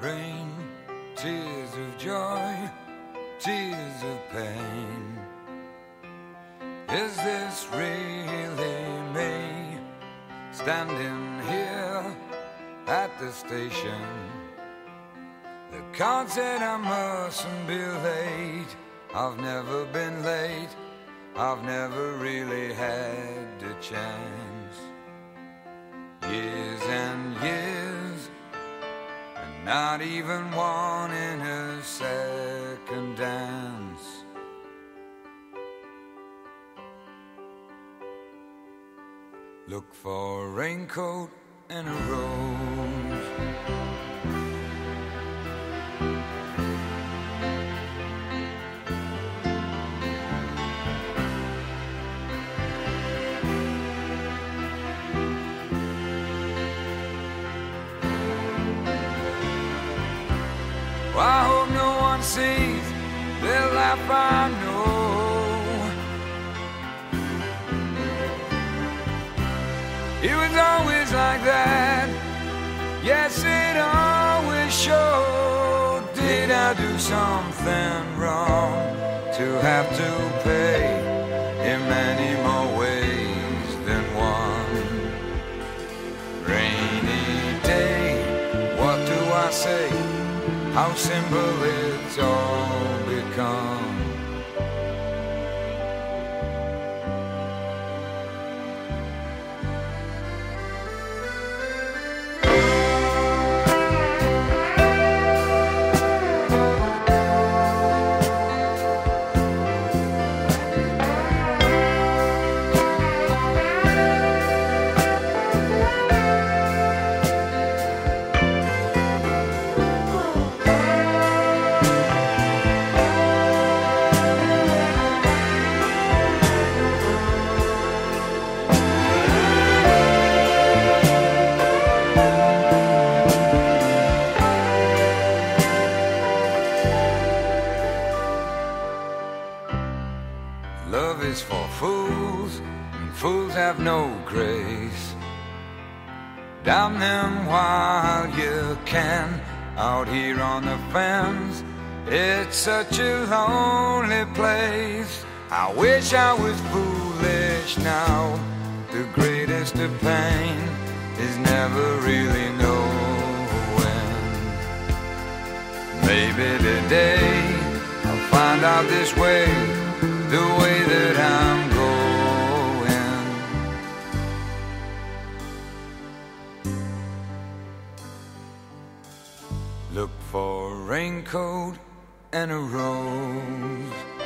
rain, tears of joy, tears of pain. Is this really me, standing here at the station? The card said I mustn't be late. I've never been late, I've never really had a chance. Years and years, and not even one in a second dance. Look for a raincoat and a rose. I hope no one sees the life I know. It was always like that. Yes, it always showed. Did I do something wrong to have to pay in many more ways than one? Rainy day, what do I say? How simple it's all become. Love is for fools, and fools have no grace. Damn them while you can, out here on the fence. It's such a lonely place. I wish I was foolish now. The greatest of pain is never really knowing. Maybe today I'll find out this way, the way that I'm going. Look for a raincoat and a rose.